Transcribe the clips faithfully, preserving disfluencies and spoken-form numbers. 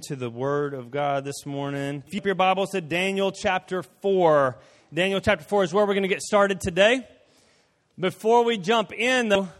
into the Word of God this morning. Keep your Bibles to Daniel chapter four. Daniel chapter four is where we're going to get started today. Before we jump in, though,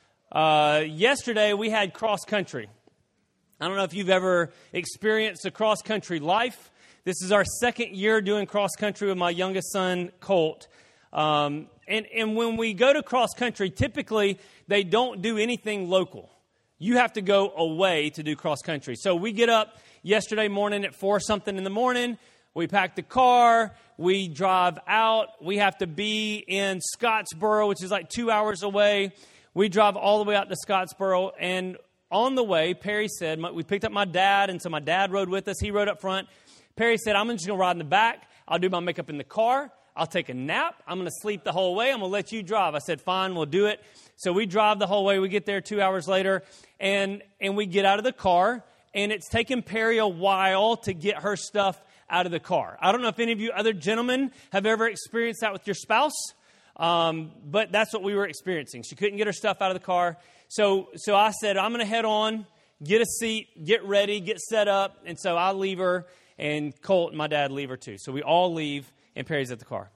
uh, yesterday we had cross country. I don't know if you've ever experienced a cross country life. This is our second year doing cross country with my youngest son, Colt. Um, and, and when we go to cross country, typically they don't do anything local. You have to go away to do cross country. So we get up yesterday morning at four something in the morning. We pack the car. We drive out. We have to be in Scottsboro, which is like two hours away. We drive all the way out to Scottsboro. And on the way, Perry said, we picked up my dad. And so my dad rode with us. He rode up front. Perry said, I'm just going to ride in the back. I'll do my makeup in the car. I'll take a nap. I'm going to sleep the whole way. I'm going to let you drive. I said, fine, we'll do it. So we drive the whole way. We get there two hours later, and, and we get out of the car, and it's taken Perry a while to get her stuff out of the car. I don't know if any of you other gentlemen have ever experienced that with your spouse, um, but that's what we were experiencing. She couldn't get her stuff out of the car. So, so I said, I'm going to head on, get a seat, get ready, get set up. And so I leave her, and Colt and my dad leave her too. So we all leave, and Perry's at the car.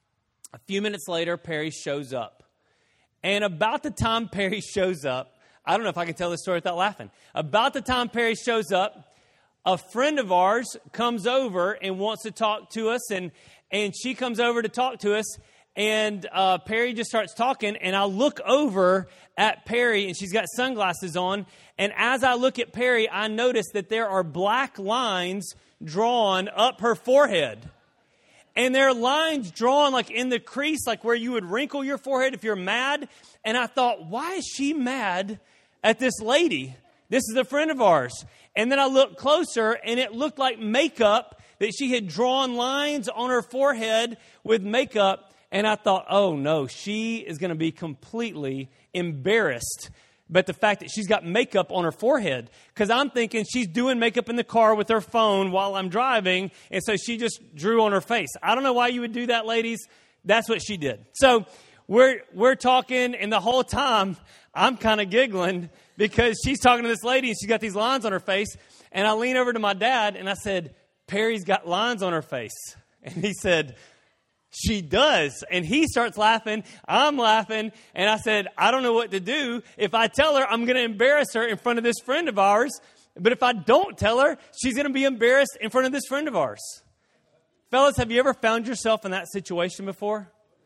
A few minutes later, Perry shows up. And about the time Perry shows up, I don't know if I can tell this story without laughing. About the time Perry shows up, a friend of ours comes over and wants to talk to us. And, and she comes over to talk to us. And uh, Perry just starts talking. And I look over at Perry, and she's got sunglasses on. And as I look at Perry, I notice that there are black lines drawn up her forehead. And there are lines drawn like in the crease, like where you would wrinkle your forehead if you're mad. And I thought, why is she mad at this lady? This is a friend of ours. And then I looked closer, and it looked like makeup, that she had drawn lines on her forehead with makeup. And I thought, oh no, she is going to be completely embarrassed. But the fact that she's got makeup on her forehead, because I'm thinking she's doing makeup in the car with her phone while I'm driving, and so she just drew on her face. I don't know why you would do that, ladies. That's what she did. So we're we're talking, and the whole time I'm kind of giggling because she's talking to this lady, and she's got these lines on her face. And I lean over to my dad, and I said, Perry's got lines on her face. And he said, she does. And he starts laughing. I'm laughing. And I said, I don't know what to do. If I tell her, I'm going to embarrass her in front of this friend of ours. But if I don't tell her, she's going to be embarrassed in front of this friend of ours. Fellas, have you ever found yourself in that situation before?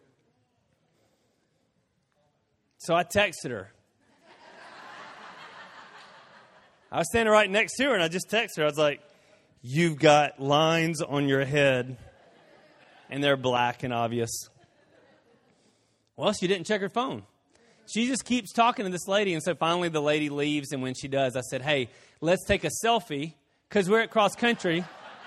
So I texted her. I was standing right next to her, and I just texted her. I was like, you've got lines on your head. And they're black and obvious. Well, she didn't check her phone. She just keeps talking to this lady. And so finally the lady leaves. And when she does, I said, hey, let's take a selfie because we're at cross country.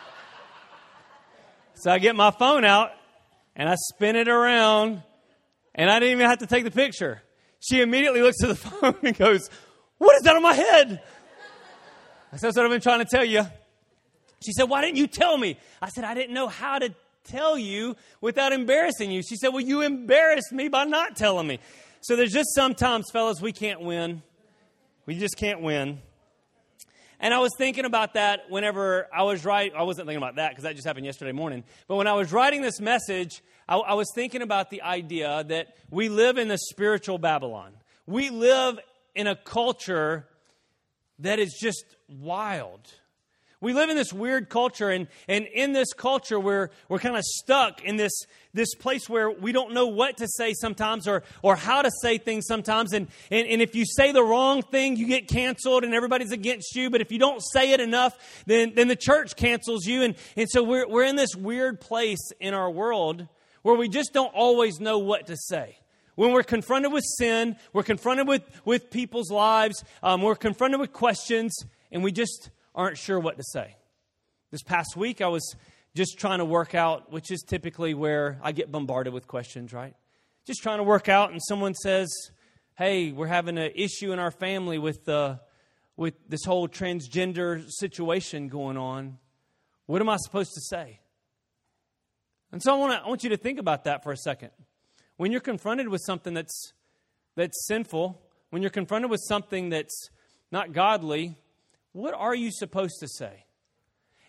So I get my phone out and I spin it around. And I didn't even have to take the picture. She immediately looks at the phone and goes, what is that on my head? I said, that's what I've been trying to tell you. She said, why didn't you tell me? I said, I didn't know how to tell you without embarrassing you. She said, well, you embarrassed me by not telling me. So there's just sometimes, fellas, we can't win. We just can't win. And I was thinking about that whenever I was writing. I wasn't thinking about that because that just happened yesterday morning. But when I was writing this message, I, I was thinking about the idea that we live in the spiritual Babylon. We live in a culture that is just wild. We live in this weird culture, and, and in this culture, we're we're kind of stuck in this, this place where we don't know what to say sometimes or or how to say things sometimes. And, and, and if you say the wrong thing, you get canceled and everybody's against you. But if you don't say it enough, then, then the church cancels you. And, and so we're we're in this weird place in our world where we just don't always know what to say. When we're confronted with sin, we're confronted with, with people's lives, um, we're confronted with questions, and we just aren't sure what to say. This past week, I was just trying to work out, which is typically where I get bombarded with questions, right? Just trying to work out, and someone says, hey, we're having an issue in our family with uh, with this whole transgender situation going on. What am I supposed to say? And so I want to, I want you to think about that for a second. When you're confronted with something that's that's sinful, when you're confronted with something that's not godly, what are you supposed to say?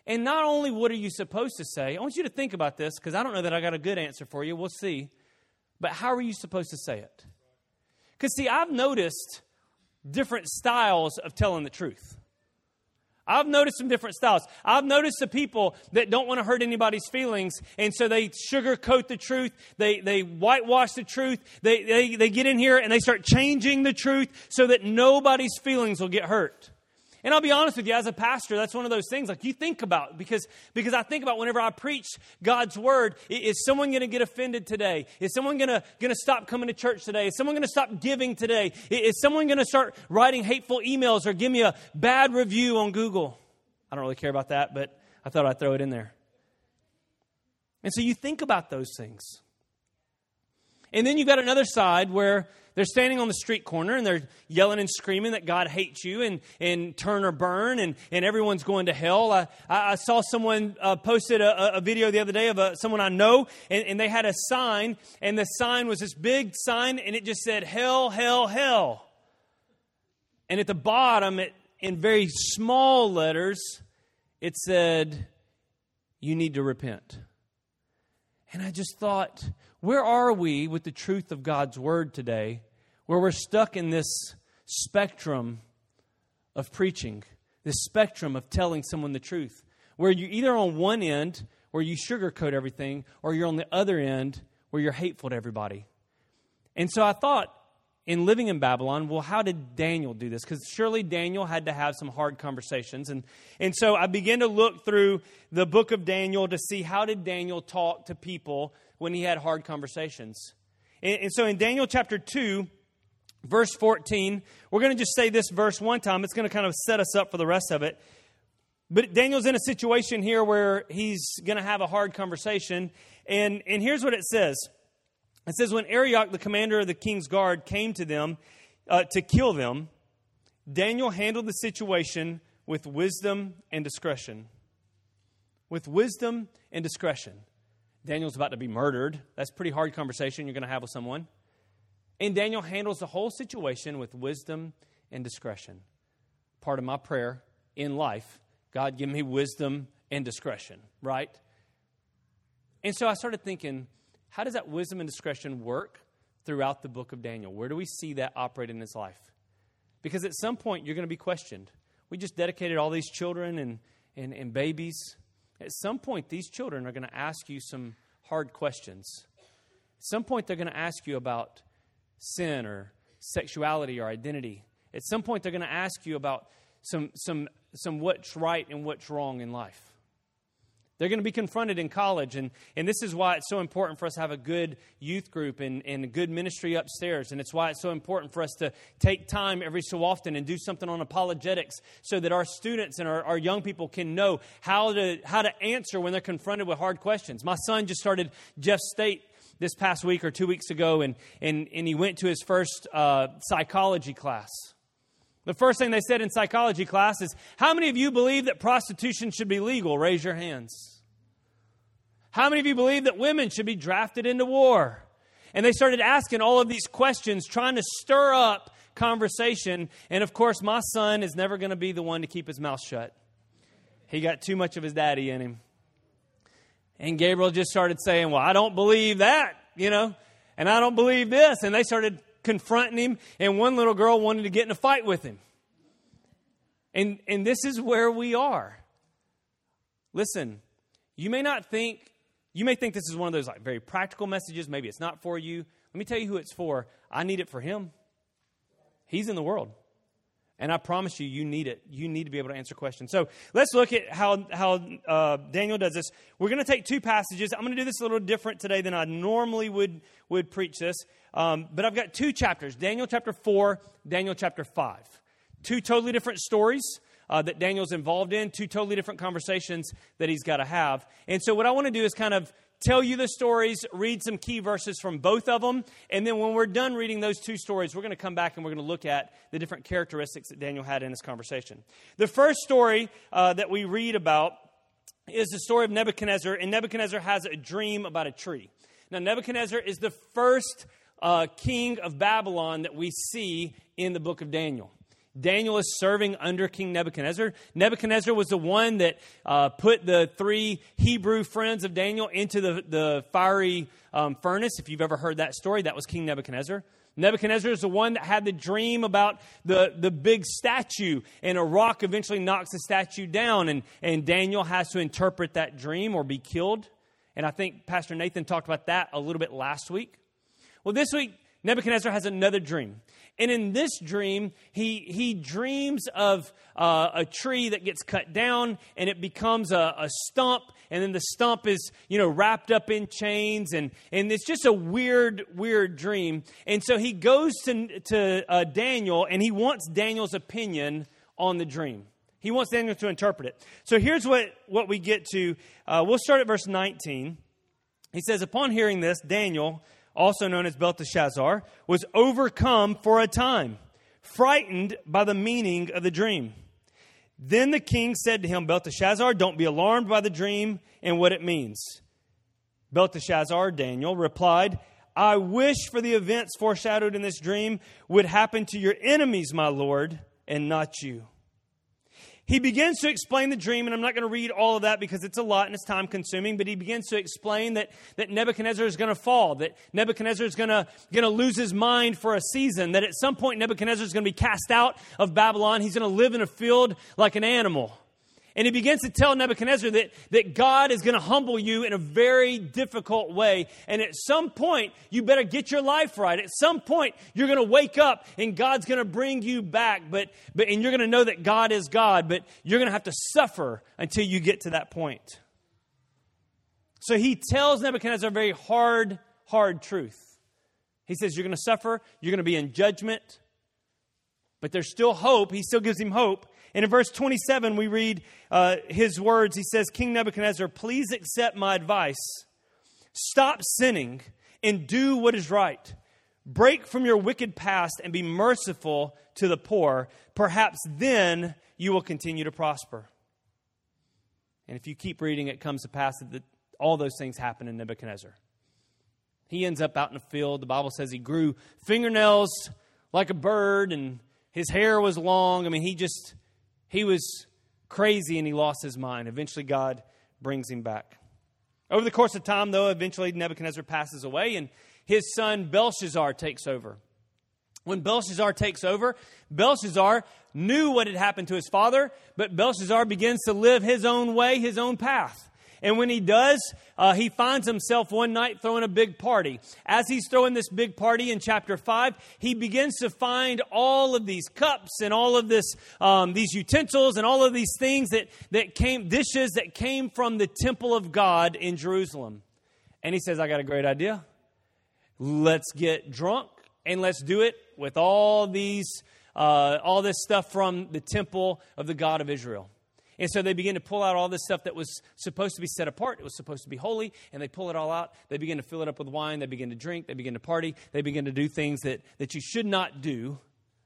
And not only what are you supposed to say, I want you to think about this, because I don't know that I got a good answer for you. We'll see. But how are you supposed to say it? Because, see, I've noticed different styles of telling the truth. I've noticed some different styles. I've noticed the people that don't want to hurt anybody's feelings, and so they sugarcoat the truth. They they whitewash the truth. They, they, they get in here and they start changing the truth so that nobody's feelings will get hurt. And I'll be honest with you, as a pastor, that's one of those things like you think about, because, because I think about whenever I preach God's word, is someone going to get offended today? Is someone going to going to stop coming to church today? Is someone going to stop giving today? Is someone going to start writing hateful emails or give me a bad review on Google? I don't really care about that, but I thought I'd throw it in there. And so you think about those things. And then you've got another side where they're standing on the street corner and they're yelling and screaming that God hates you and, and turn or burn and, and everyone's going to hell. I, I saw someone uh, posted a, a video the other day of a, someone I know, and, and they had a sign, and the sign was this big sign, and it just said, hell, hell, hell. And at the bottom, it, in very small letters, it said, you need to repent. And I just thought, where are we with the truth of God's word today, where we're stuck in this spectrum of preaching, this spectrum of telling someone the truth, where you're either on one end where you sugarcoat everything, or you're on the other end where you're hateful to everybody. And so I thought, in living in Babylon, well, how did Daniel do this? Because surely Daniel had to have some hard conversations. And, and so I began to look through the book of Daniel to see how did Daniel talk to people when he had hard conversations. And, and so in Daniel chapter two, verse fourteen, we're going to just say this verse one time. It's going to kind of set us up for the rest of it. But Daniel's in a situation here where he's going to have a hard conversation. And, and here's what it says. It says, when Arioch, the commander of the king's guard, came to them uh, to kill them, Daniel handled the situation with wisdom and discretion. With wisdom and discretion. Daniel's about to be murdered. That's a pretty hard conversation you're going to have with someone. And Daniel handles the whole situation with wisdom and discretion. Part of my prayer in life, God give me wisdom and discretion, right? And so I started thinking, how does that wisdom and discretion work throughout the book of Daniel? Where do we see that operate in his life? Because at some point, you're going to be questioned. We just dedicated all these children and, and, and babies. At some point, these children are going to ask you some hard questions. At some point, they're going to ask you about sin or sexuality or identity. At some point, they're going to ask you about some, some, some what's right and what's wrong in life. They're going to be confronted in college, and, and this is why it's so important for us to have a good youth group and, and a good ministry upstairs, and it's why it's so important for us to take time every so often and do something on apologetics so that our students and our, our young people can know how to how to answer when they're confronted with hard questions. My son just started Jeff State this past week or two weeks ago, and, and, and he went to his first uh, psychology class. The first thing they said in psychology class is, how many of you believe that prostitution should be legal? Raise your hands. How many of you believe that women should be drafted into war? And they started asking all of these questions, trying to stir up conversation. And of course, my son is never going to be the one to keep his mouth shut. He got too much of his daddy in him. And Gabriel just started saying, well, I don't believe that, you know, and I don't believe this. And they started confronting him, and one little girl wanted to get in a fight with him. And and this is where we are. Listen, you may not think, you may think this is one of those like very practical messages. Maybe it's not for you. Let me tell you who it's for. I need it for him. He's in the world. And I promise you, you need it. You need to be able to answer questions. So let's look at how, how uh, Daniel does this. We're going to take two passages. I'm going to do this a little different today than I normally would, would preach this. Um, but I've got two chapters, Daniel chapter four, Daniel chapter five. Two totally different stories uh, that Daniel's involved in, two totally different conversations that he's got to have. And so what I want to do is kind of tell you the stories, read some key verses from both of them, and then when we're done reading those two stories, we're going to come back and we're going to look at the different characteristics that Daniel had in this conversation. The first story uh, that we read about is the story of Nebuchadnezzar, and Nebuchadnezzar has a dream about a tree. Now, Nebuchadnezzar is the first uh, king of Babylon that we see in the book of Daniel. Daniel is serving under King Nebuchadnezzar. Nebuchadnezzar was the one that uh, put the three Hebrew friends of Daniel into the, the fiery um, furnace. If you've ever heard that story, that was King Nebuchadnezzar. Nebuchadnezzar is the one that had the dream about the, the big statue, and a rock eventually knocks the statue down, and, and Daniel has to interpret that dream or be killed. And I think Pastor Nathan talked about that a little bit last week. Well, this week, Nebuchadnezzar has another dream. And in this dream, he he dreams of uh, a tree that gets cut down, and it becomes a, a stump, and then the stump is, you know, wrapped up in chains, and, and it's just a weird, weird dream. And so he goes to, to uh, Daniel, and he wants Daniel's opinion on the dream. He wants Daniel to interpret it. So here's what, what we get to. Uh, we'll start at verse nineteen. He says, upon hearing this, Daniel, also known as Belteshazzar, was overcome for a time, frightened by the meaning of the dream. Then the king said to him, Belteshazzar, don't be alarmed by the dream and what it means. Belteshazzar, Daniel, replied, I wish for the events foreshadowed in this dream would happen to your enemies, my lord, and not you. He begins to explain the dream, and I'm not going to read all of that because it's a lot and it's time consuming, but he begins to explain that, that Nebuchadnezzar is going to fall, that Nebuchadnezzar is going to, going to lose his mind for a season, that at some point Nebuchadnezzar is going to be cast out of Babylon. He's going to live in a field like an animal. And he begins to tell Nebuchadnezzar that, that God is going to humble you in a very difficult way. And at some point, you better get your life right. At some point, you're going to wake up and God's going to bring you back. But, but and you're going to know that God is God. But you're going to have to suffer until you get to that point. So he tells Nebuchadnezzar a very hard, hard truth. He says, you're going to suffer. You're going to be in judgment. But there's still hope. He still gives him hope. And in verse twenty-seven, we read uh, his words. He says, King Nebuchadnezzar, please accept my advice. Stop sinning and do what is right. Break from your wicked past and be merciful to the poor. Perhaps then you will continue to prosper. And if you keep reading, it comes to pass that the, all those things happen in Nebuchadnezzar. He ends up out in the field. The Bible says he grew fingernails like a bird, and his hair was long. I mean, he just... He was crazy and he lost his mind. Eventually, God brings him back. Over the course of time, though, eventually Nebuchadnezzar passes away and his son Belshazzar takes over. When Belshazzar takes over, Belshazzar knew what had happened to his father, but Belshazzar begins to live his own way, his own path. And when he does, uh, he finds himself one night throwing a big party. As he's throwing this big party in chapter five, he begins to find all of these cups and all of this, um, these utensils and all of these things that, that came, dishes that came from the temple of God in Jerusalem. And he says, I got a great idea. Let's get drunk and let's do it with all these, uh, all this stuff from the temple of the God of Israel. And so they begin to pull out all this stuff that was supposed to be set apart. It was supposed to be holy. And they pull it all out. They begin to fill it up with wine. They begin to drink. They begin to party. They begin to do things that, that you should not do.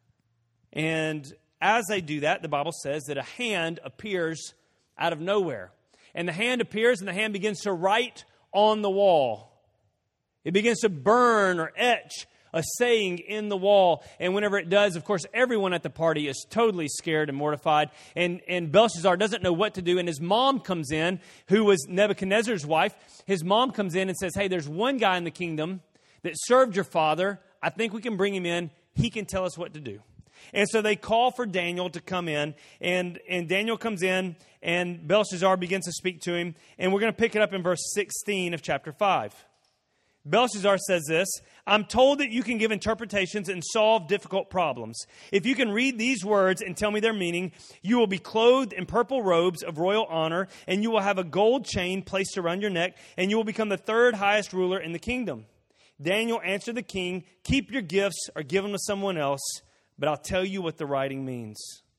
And as they do that, the Bible says that a hand appears out of nowhere. And the hand appears and the hand begins to write on the wall. It begins to burn or etch a saying in the wall. And whenever it does, of course, everyone at the party is totally scared and mortified. And, and Belshazzar doesn't know what to do. And his mom comes in, who was Nebuchadnezzar's wife. His mom comes in and says, hey, there's one guy in the kingdom that served your father. I think we can bring him in. He can tell us what to do. And so they call for Daniel to come in. And, and Daniel comes in, and Belshazzar begins to speak to him. And we're going to pick it up in verse sixteen of chapter five. Belshazzar says this, I'm told that you can give interpretations and solve difficult problems. If you can read these words and tell me their meaning, you will be clothed in purple robes of royal honor, and you will have a gold chain placed around your neck, and you will become the third highest ruler in the kingdom. Daniel answered the king, keep your gifts or give them to someone else, but I'll tell you what the writing means.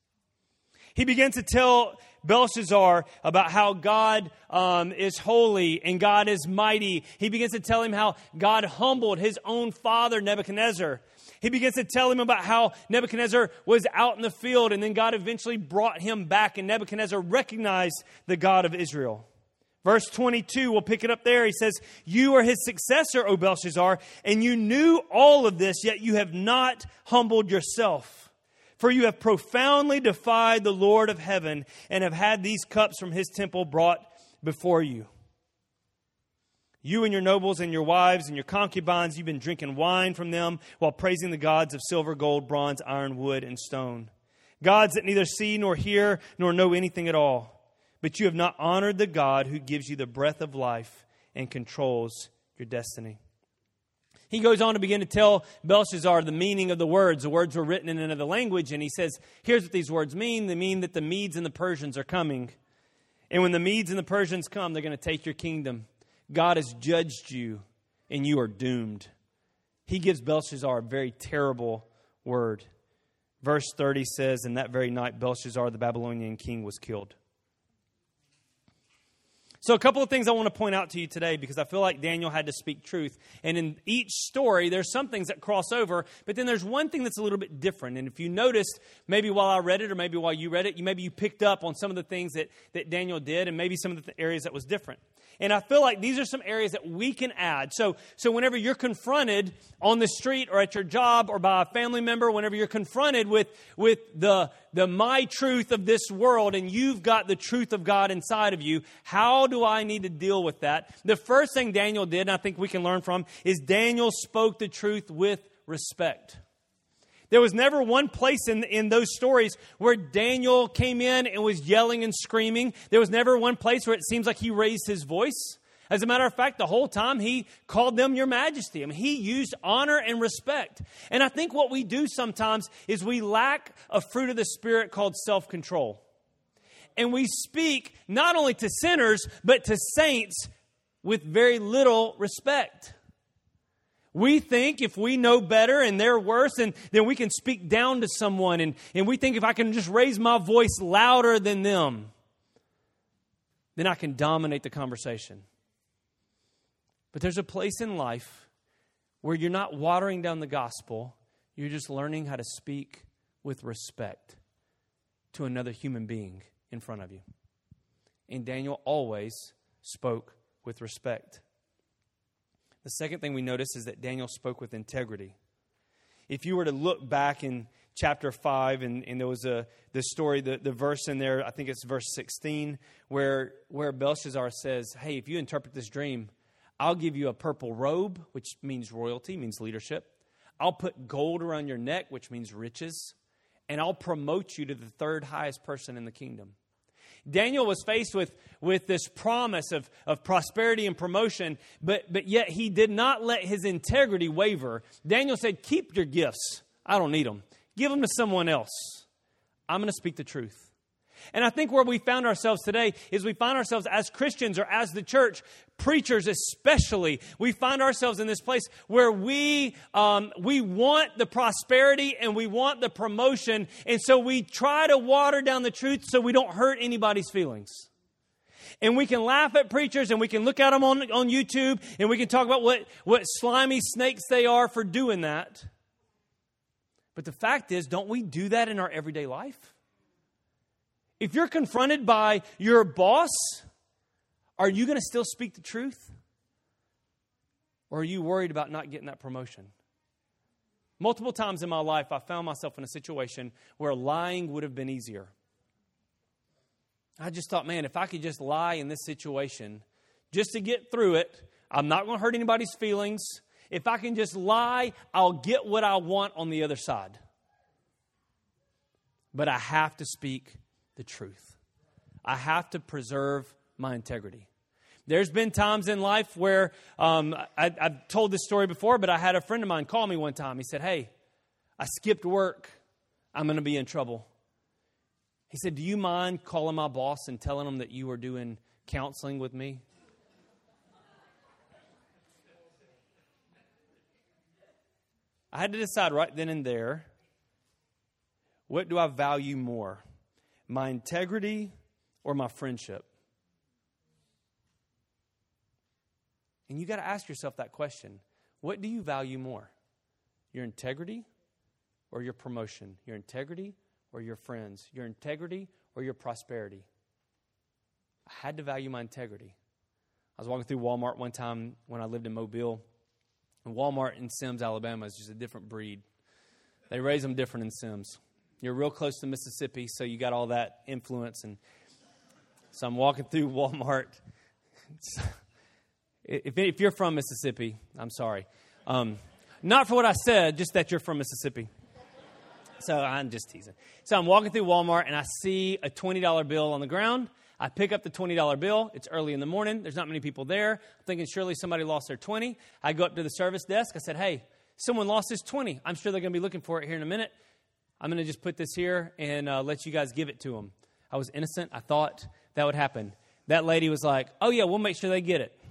He begins to tell Belshazzar about how God um, is holy and God is mighty. He begins to tell him how God humbled his own father, Nebuchadnezzar. He begins to tell him about how Nebuchadnezzar was out in the field and then God eventually brought him back and Nebuchadnezzar recognized the God of Israel. Verse twenty-two, we'll pick it up there. He says, you are his successor, O Belshazzar, and you knew all of this, yet you have not humbled yourself. For you have profoundly defied the Lord of heaven and have had these cups from his temple brought before you. You and your nobles and your wives and your concubines, you've been drinking wine from them while praising the gods of silver, gold, bronze, iron, wood, and stone. Gods that neither see nor hear nor know anything at all. But you have not honored the God who gives you the breath of life and controls your destiny. He goes on to begin to tell Belshazzar the meaning of the words. The words were written in another language, and he says, here's what these words mean. They mean that the Medes and the Persians are coming. And when the Medes and the Persians come, they're going to take your kingdom. God has judged you, and you are doomed. He gives Belshazzar a very terrible word. Verse thirty says, in that very night, Belshazzar, the Babylonian king, was killed. So a couple of things I want to point out to you today, because I feel like Daniel had to speak truth. And in each story, there's some things that cross over, but then there's one thing that's a little bit different. And if you noticed, maybe while I read it or maybe while you read it, you maybe you picked up on some of the things that, that Daniel did and maybe some of the th- areas that was different. And I feel like these are some areas that we can add. So, so whenever you're confronted on the street or at your job or by a family member, whenever you're confronted with, with the, the my truth of this world and you've got the truth of God inside of you, how do I need to deal with that? The first thing Daniel did, and I think we can learn from, is Daniel spoke the truth with respect. There was never one place in, in those stories where Daniel came in and was yelling and screaming. There was never one place where it seems like he raised his voice. As a matter of fact, the whole time he called them your majesty. I mean, he used honor and respect. And I think what we do sometimes is we lack a fruit of the Spirit called self-control. And we speak not only to sinners, but to saints with very little respect. We think if we know better and they're worse, and then we can speak down to someone. And, and we think if I can just raise my voice louder than them, then I can dominate the conversation. But there's a place in life where you're not watering down the gospel. You're just learning how to speak with respect to another human being in front of you. And Daniel always spoke with respect. The second thing we notice is that Daniel spoke with integrity. If you were to look back in chapter five, and, and there was a the story, the, the verse in there, I think it's verse sixteen, where, where Belshazzar says, hey, if you interpret this dream, I'll give you a purple robe, which means royalty, means leadership. I'll put gold around your neck, which means riches. And I'll promote you to the third highest person in the kingdom. Daniel was faced with, with this promise of, of prosperity and promotion, but, but yet he did not let his integrity waver. Daniel said, keep your gifts. I don't need them. Give them to someone else. I'm going to speak the truth. And I think where we found ourselves today is we find ourselves as Christians or as the church, preachers especially, we find ourselves in this place where we um, we want the prosperity and we want the promotion. And so we try to water down the truth so we don't hurt anybody's feelings. And we can laugh at preachers and we can look at them on, on YouTube and we can talk about what, what slimy snakes they are for doing that. But the fact is, don't we do that in our everyday life? If you're confronted by your boss, are you going to still speak the truth? Or are you worried about not getting that promotion? Multiple times in my life, I found myself in a situation where lying would have been easier. I just thought, man, if I could just lie in this situation, just to get through it, I'm not going to hurt anybody's feelings. If I can just lie, I'll get what I want on the other side. But I have to speak the truth. I have to preserve my integrity. There's been times in life where, um, I, I've told this story before, but I had a friend of mine call me one time. He said, hey, I skipped work. I'm going to be in trouble. He said, do you mind calling my boss and telling him that you were doing counseling with me? I had to decide right then and there, what do I value more? My integrity or my friendship? And you got to ask yourself that question. What do you value more? Your integrity or your promotion? Your integrity or your friends? Your integrity or your prosperity? I had to value my integrity. I was walking through Walmart one time when I lived in Mobile. And Walmart in Sims, Alabama is just a different breed. They raise them different in Sims. You're real close to Mississippi, so you got all that influence. And so I'm walking through Walmart. If, if you're from Mississippi, I'm sorry. Um, not for what I said, just that you're from Mississippi. So I'm just teasing. So I'm walking through Walmart, and I see a twenty dollar bill on the ground. I pick up the twenty dollar bill. It's early in the morning. There's not many people there. I'm thinking surely somebody lost their twenty. I go up to the service desk. I said, hey, someone lost his twenty. I'm sure they're going to be looking for it here in a minute. I'm going to just put this here and uh, let you guys give it to them. I was innocent. I thought that would happen. That lady was like, oh, yeah, we'll make sure they get it.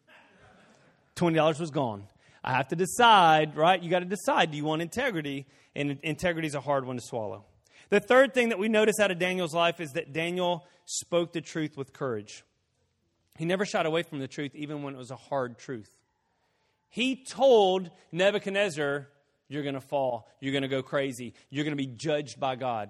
twenty dollars was gone. I have to decide, right? You got to decide, do you want integrity? And integrity is a hard one to swallow. The third thing that we notice out of Daniel's life is that Daniel spoke the truth with courage. He never shied away from the truth, even when it was a hard truth. He told Nebuchadnezzar, you're going to fall. You're going to go crazy. You're going to be judged by God.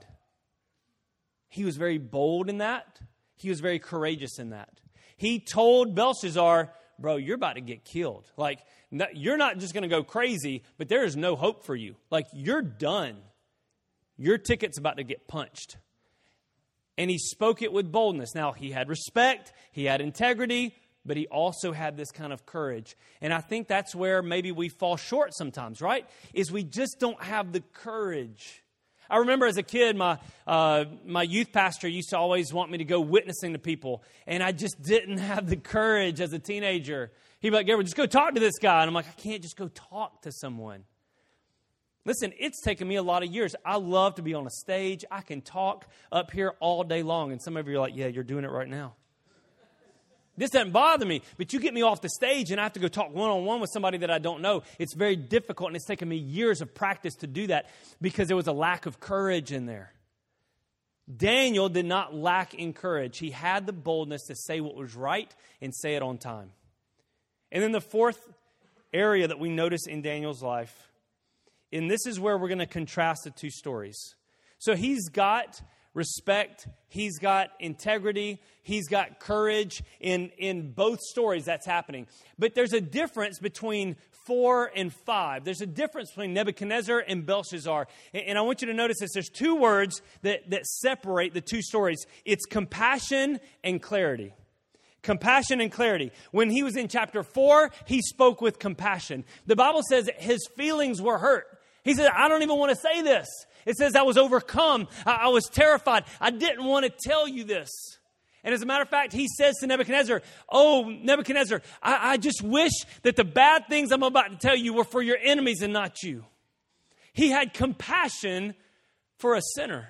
He was very bold in that. He was very courageous in that. He told Belshazzar, bro, you're about to get killed. Like, you're not just going to go crazy, but there is no hope for you. Like, you're done. Your ticket's about to get punched. And he spoke it with boldness. Now, he had respect. He had integrity. But he also had this kind of courage. And I think that's where maybe we fall short sometimes, right? Is we just don't have the courage. I remember as a kid, my uh, my youth pastor used to always want me to go witnessing to people. And I just didn't have the courage as a teenager. He'd be like, Gabriel, just go talk to this guy. And I'm like, I can't just go talk to someone. Listen, it's taken me a lot of years. I love to be on a stage. I can talk up here all day long. And some of you are like, yeah, you're doing it right now. This doesn't bother me, but you get me off the stage and I have to go talk one-on-one with somebody that I don't know. It's very difficult, and it's taken me years of practice to do that because there was a lack of courage in there. Daniel did not lack in courage. He had the boldness to say what was right and say it on time. And then the fourth area that we notice in Daniel's life, and this is where we're going to contrast the two stories. So he's got respect, he's got integrity, he's got courage in, in both stories that's happening. But there's a difference between four and five. There's a difference between Nebuchadnezzar and Belshazzar. And, and I want you to notice this. There's two words that, that separate the two stories. It's compassion and clarity. Compassion and clarity. When he was in chapter four, he spoke with compassion. The Bible says that his feelings were hurt. He said, I don't even want to say this. It says I was overcome. I, I was terrified. I didn't want to tell you this. And as a matter of fact, he says to Nebuchadnezzar, oh, Nebuchadnezzar, I, I just wish that the bad things I'm about to tell you were for your enemies and not you. He had compassion for a sinner.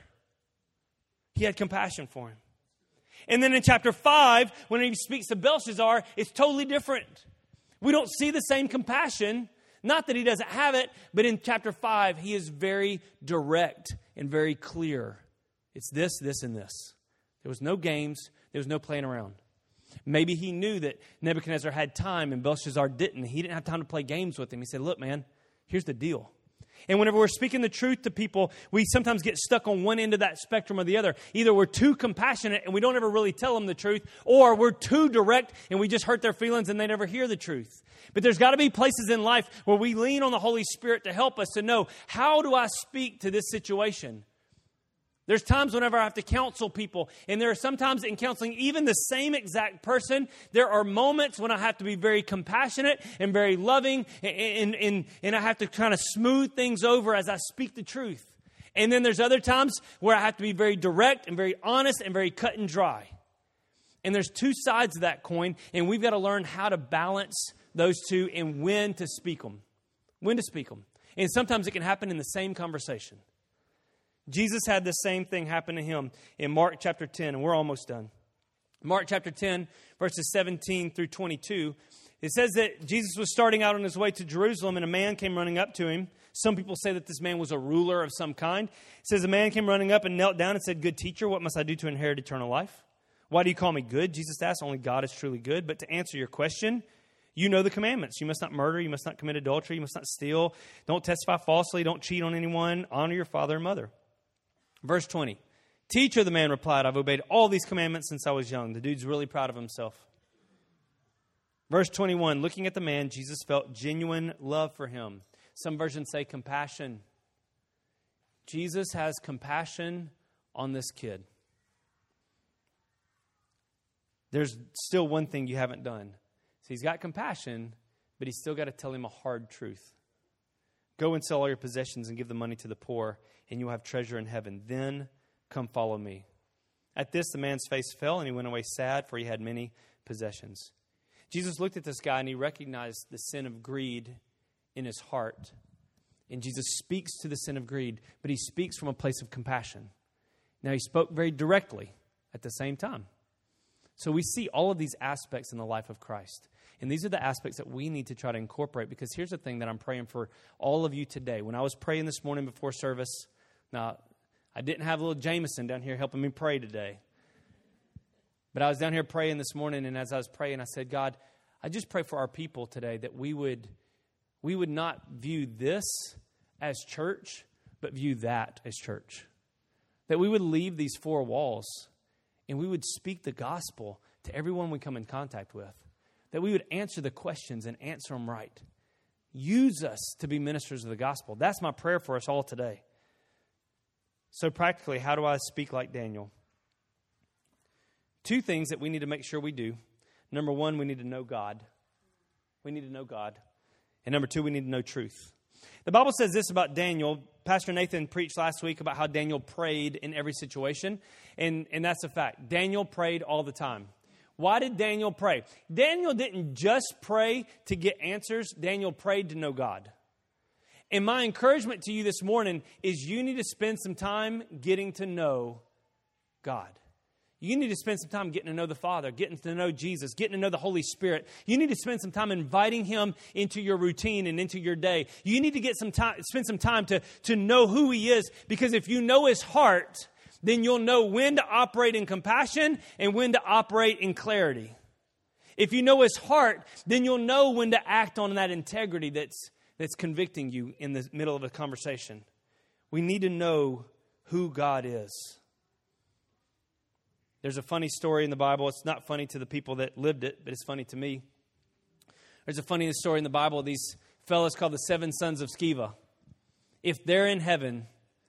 He had compassion for him. And then in chapter five, when he speaks to Belshazzar, it's totally different. We don't see the same compassion. Not that he doesn't have it, but in chapter five, he is very direct and very clear. It's this, this, and this. There was no games. There was no playing around. Maybe he knew that Nebuchadnezzar had time and Belshazzar didn't. He didn't have time to play games with him. He said, look, man, here's the deal. And whenever we're speaking the truth to people, we sometimes get stuck on one end of that spectrum or the other. Either we're too compassionate and we don't ever really tell them the truth, or we're too direct and we just hurt their feelings and they never hear the truth. But there's got to be places in life where we lean on the Holy Spirit to help us to know, how do I speak to this situation? There's times whenever I have to counsel people, and there are sometimes in counseling, even the same exact person, there are moments when I have to be very compassionate and very loving, and, and, and I have to kind of smooth things over as I speak the truth. And then there's other times where I have to be very direct and very honest and very cut and dry. And there's two sides of that coin, and we've got to learn how to balance those two and when to speak them. When to speak them. And sometimes it can happen in the same conversation. Jesus had the same thing happen to him in Mark chapter ten, and we're almost done. Mark chapter ten, verses seventeen through twenty-two, it says that Jesus was starting out on his way to Jerusalem, and a man came running up to him. Some people say that this man was a ruler of some kind. It says a man came running up and knelt down and said, "Good teacher, what must I do to inherit eternal life?" "Why do you call me good?" Jesus asked. "Only God is truly good. But to answer your question, you know the commandments. You must not murder. You must not commit adultery. You must not steal. Don't testify falsely. Don't cheat on anyone. Honor your father and mother." Verse twenty, "Teacher," the man replied, "I've obeyed all these commandments since I was young." The dude's really proud of himself. Verse twenty-one, looking at the man, Jesus felt genuine love for him. Some versions say compassion. Jesus has compassion on this kid. There's still one thing you haven't done. So he's got compassion, but he's still got to tell him a hard truth. Go and sell all your possessions and give the money to the poor, and you'll have treasure in heaven. Then come follow me. At this, the man's face fell, and he went away sad, for he had many possessions. Jesus looked at this guy, and he recognized the sin of greed in his heart. And Jesus speaks to the sin of greed, but he speaks from a place of compassion. Now, he spoke very directly at the same time. So we see all of these aspects in the life of Christ. And these are the aspects that we need to try to incorporate, because here's the thing that I'm praying for all of you today. When I was praying this morning before service, now, I didn't have little Jameson down here helping me pray today. But I was down here praying this morning, and as I was praying, I said, God, I just pray for our people today that we would, we would not view this as church, but view that as church. That we would leave these four walls and we would speak the gospel to everyone we come in contact with. That we would answer the questions and answer them right. Use us to be ministers of the gospel. That's my prayer for us all today. So practically, how do I speak like Daniel? Two things that we need to make sure we do. Number one, we need to know God. We need to know God. And number two, we need to know truth. The Bible says this about Daniel. Pastor Nathan preached last week about how Daniel prayed in every situation. And, and that's a fact. Daniel prayed all the time. Why did Daniel pray? Daniel didn't just pray to get answers. Daniel prayed to know God. And my encouragement to you this morning is you need to spend some time getting to know God. You need to spend some time getting to know the Father, getting to know Jesus, getting to know the Holy Spirit. You need to spend some time inviting Him into your routine and into your day. You need to get some time, spend some time to, to know who He is, because if you know His heart, then you'll know when to operate in compassion and when to operate in clarity. If you know His heart, then you'll know when to act on that integrity that's, that's convicting you in the middle of a conversation. We need to know who God is. There's a funny story in the Bible. It's not funny to the people that lived it, but it's funny to me. There's a funny story in the Bible. These fellows called the seven sons of Sceva. If they're in heaven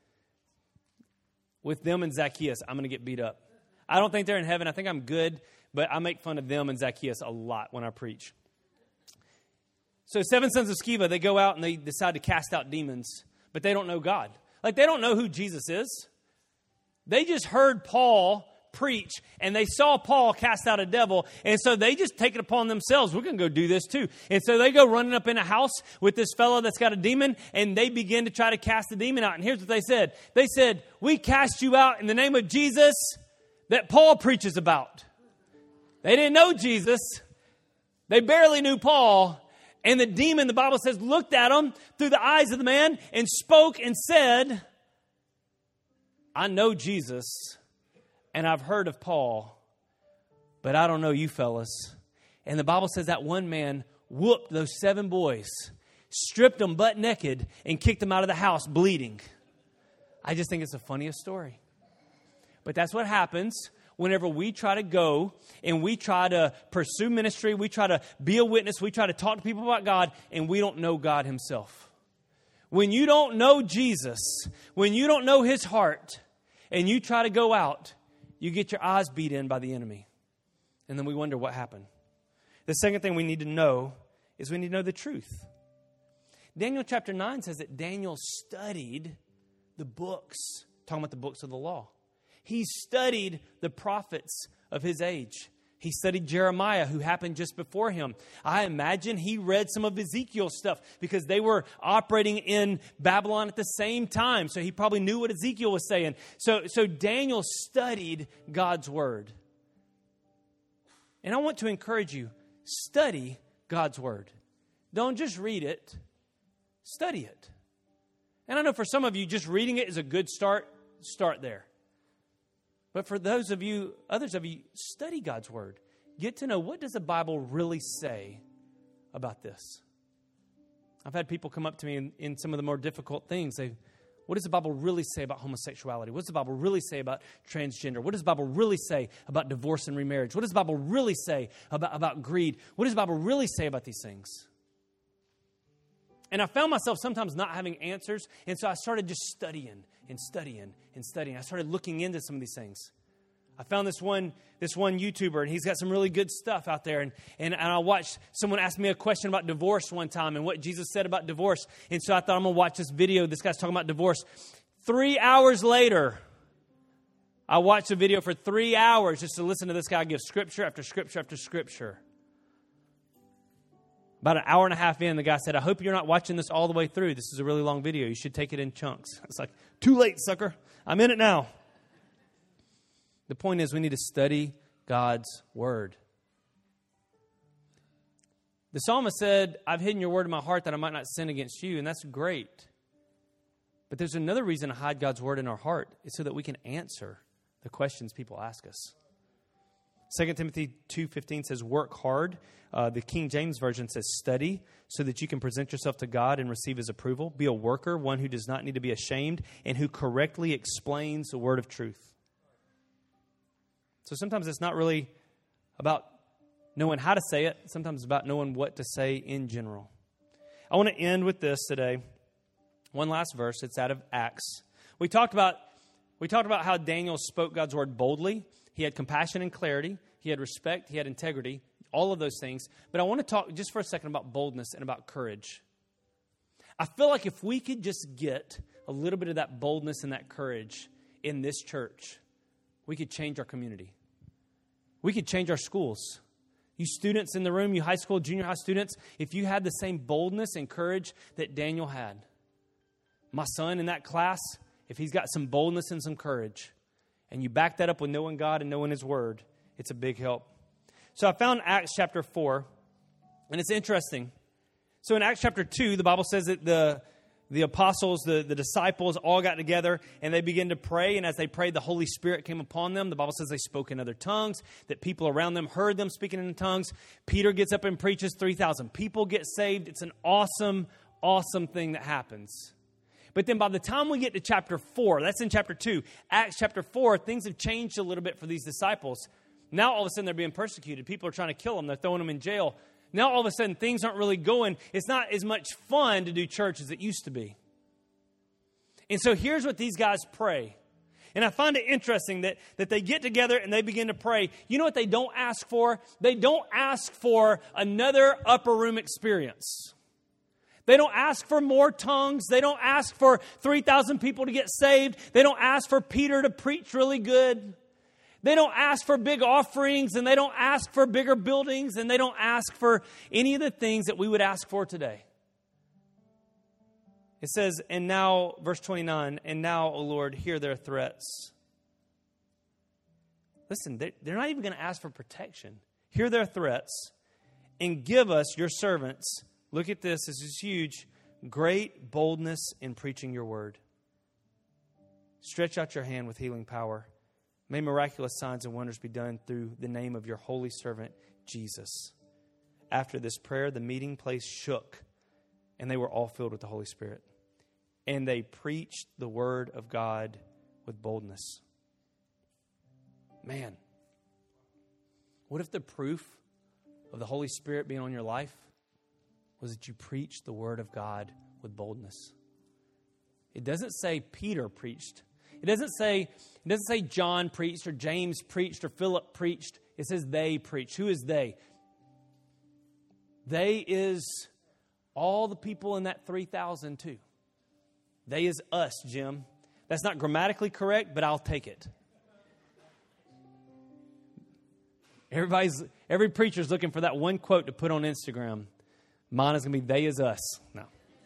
with them and Zacchaeus, I'm going to get beat up. I don't think they're in heaven. I think I'm good, but I make fun of them and Zacchaeus a lot when I preach. So seven sons of Sceva, they go out and they decide to cast out demons, but they don't know God. Like, they don't know who Jesus is. They just heard Paul preach, and they saw Paul cast out a devil, and so they just take it upon themselves. We're going to go do this too. And so they go running up in a house with this fellow that's got a demon, and they begin to try to cast the demon out. And here's what they said. They said, we cast you out in the name of Jesus that Paul preaches about. They didn't know Jesus. They barely knew Paul. And the demon, the Bible says, looked at him through the eyes of the man and spoke and said, I know Jesus, and I've heard of Paul, but I don't know you fellas. And the Bible says that one man whooped those seven boys, stripped them butt naked, and kicked them out of the house bleeding. I just think it's the funniest story. But that's what happens whenever we try to go and we try to pursue ministry, we try to be a witness, we try to talk to people about God, and we don't know God Himself. When you don't know Jesus, when you don't know His heart, and you try to go out, you get your eyes beat in by the enemy. And then we wonder what happened. The second thing we need to know is we need to know the truth. Daniel chapter nine says that Daniel studied the books, talking about the books of the law. He studied the prophets of his age. He studied Jeremiah, who happened just before him. I imagine he read some of Ezekiel's stuff because they were operating in Babylon at the same time. So he probably knew what Ezekiel was saying. So, so Daniel studied God's word. And I want to encourage you, study God's word. Don't just read it, study it. And I know for some of you, just reading it is a good start. Start there. But for those of you, others of you, study God's word. Get to know, what does the Bible really say about this? I've had people come up to me in, in some of the more difficult things. They, what does the Bible really say about homosexuality? What does the Bible really say about transgender? What does the Bible really say about divorce and remarriage? What does the Bible really say about, about greed? What does the Bible really say about these things? And I found myself sometimes not having answers. And so I started just studying and studying and studying. I started looking into some of these things. I found this one this one YouTuber, and he's got some really good stuff out there. And, and, and I watched someone ask me a question about divorce one time and what Jesus said about divorce. And so I thought, I'm going to watch this video. This guy's talking about divorce. Three hours later, I watched a video for three hours just to listen to this guy give scripture after scripture after scripture. About an hour and a half in, the guy said, I hope you're not watching this all the way through. This is a really long video. You should take it in chunks. It's like, too late, sucker. I'm in it now. The point is, we need to study God's word. The psalmist said, I've hidden your word in my heart that I might not sin against you, and that's great. But there's another reason to hide God's word in our heart. It's so that we can answer the questions people ask us. Second Timothy two fifteen says, work hard. Uh, the King James Version says, study, so that you can present yourself to God and receive His approval. Be a worker, one who does not need to be ashamed, and who correctly explains the word of truth. So sometimes it's not really about knowing how to say it. Sometimes it's about knowing what to say in general. I want to end with this today. One last verse. It's out of Acts. We talked about we talked about how Daniel spoke God's word boldly. He had compassion and clarity. He had respect. He had integrity. All of those things. But I want to talk just for a second about boldness and about courage. I feel like if we could just get a little bit of that boldness and that courage in this church, we could change our community. We could change our schools. You students in the room, you high school, junior high students, if you had the same boldness and courage that Daniel had. My son in that class, if he's got some boldness and some courage, and you back that up with knowing God and knowing His word, it's a big help. So I found Acts chapter four, and it's interesting. So in Acts chapter two, the Bible says that the The apostles, the, the disciples all got together and they began to pray. And as they prayed, the Holy Spirit came upon them. The Bible says they spoke in other tongues, that people around them heard them speaking in tongues. Peter gets up and preaches. three thousand people get saved. It's an awesome, awesome thing that happens. But then by the time we get to chapter four, that's in chapter two, Acts chapter four, things have changed a little bit for these disciples. Now all of a sudden they're being persecuted. People are trying to kill them. They're throwing them in jail. Now, all of a sudden, things aren't really going. It's not as much fun to do church as it used to be. And so here's what these guys pray. And I find it interesting that, that they get together and they begin to pray. You know what they don't ask for? They don't ask for another upper room experience. They don't ask for more tongues. They don't ask for three thousand people to get saved. They don't ask for Peter to preach really good. They don't ask for big offerings, and they don't ask for bigger buildings, and they don't ask for any of the things that we would ask for today. It says, and now, verse twenty-nine, and now, O Lord, hear their threats. Listen, they're not even going to ask for protection. Hear their threats, and give us, your servants, look at this, this is huge, great boldness in preaching your word. Stretch out your hand with healing power. May miraculous signs and wonders be done through the name of your holy servant, Jesus. After this prayer, the meeting place shook, and they were all filled with the Holy Spirit. And they preached the word of God with boldness. Man, what if the proof of the Holy Spirit being on your life was that you preached the word of God with boldness? It doesn't say Peter preached. It doesn't say, it doesn't say John preached or James preached or Philip preached. It says they preached. Who is they? They is all the people in that three thousand too. They is us, Jim. That's not grammatically correct, but I'll take it. Everybody's, every preacher's looking for that one quote to put on Instagram. Mine is going to be, they is us. No.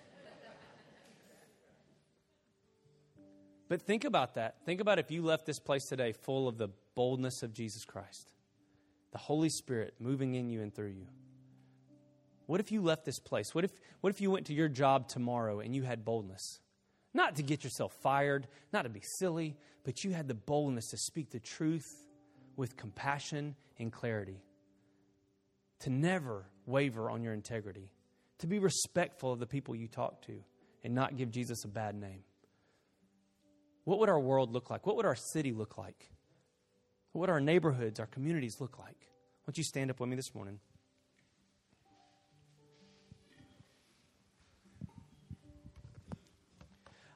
But think about that. Think about if you left this place today full of the boldness of Jesus Christ. The Holy Spirit moving in you and through you. What if you left this place? What if, what if you went to your job tomorrow and you had boldness? Not to get yourself fired, not to be silly, but you had the boldness to speak the truth with compassion and clarity. To never waver on your integrity. To be respectful of the people you talk to and not give Jesus a bad name. What would our world look like? What would our city look like? What would our neighborhoods, our communities look like? Why don't you stand up with me this morning?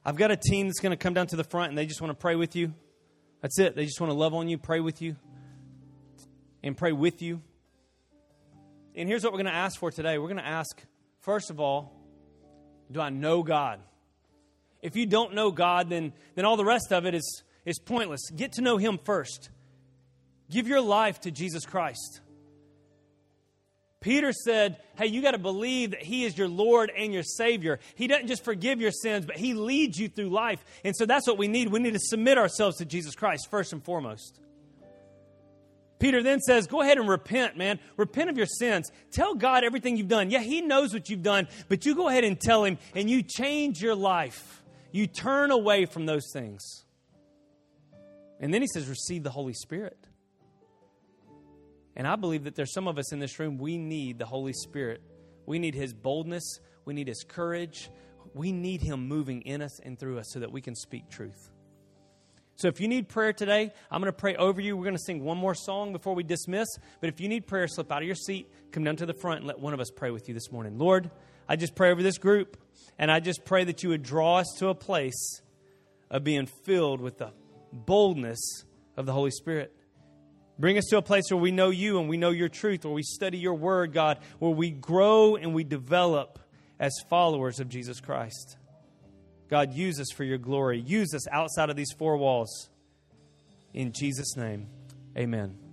I've got a team that's going to come down to the front and they just want to pray with you. That's it. They just want to love on you, pray with you, and pray with you. And here's what we're going to ask for today. We're going to ask, first of all, do I know God? If you don't know God, then, then all the rest of it is, is pointless. Get to know Him first. Give your life to Jesus Christ. Peter said, hey, you got to believe that He is your Lord and your Savior. He doesn't just forgive your sins, but He leads you through life. And so that's what we need. We need to submit ourselves to Jesus Christ first and foremost. Peter then says, go ahead and repent, man. Repent of your sins. Tell God everything you've done. Yeah, He knows what you've done, but you go ahead and tell Him, and you change your life. You turn away from those things. And then he says, receive the Holy Spirit. And I believe that there's some of us in this room, we need the Holy Spirit. We need His boldness. We need His courage. We need Him moving in us and through us so that we can speak truth. So if you need prayer today, I'm going to pray over you. We're going to sing one more song before we dismiss. But if you need prayer, slip out of your seat, come down to the front, and let one of us pray with you this morning. Lord, I just pray over this group, and I just pray that you would draw us to a place of being filled with the boldness of the Holy Spirit. Bring us to a place where we know you and we know your truth, where we study your word, God, where we grow and we develop as followers of Jesus Christ. God, use us for your glory. Use us outside of these four walls. In Jesus' name, amen.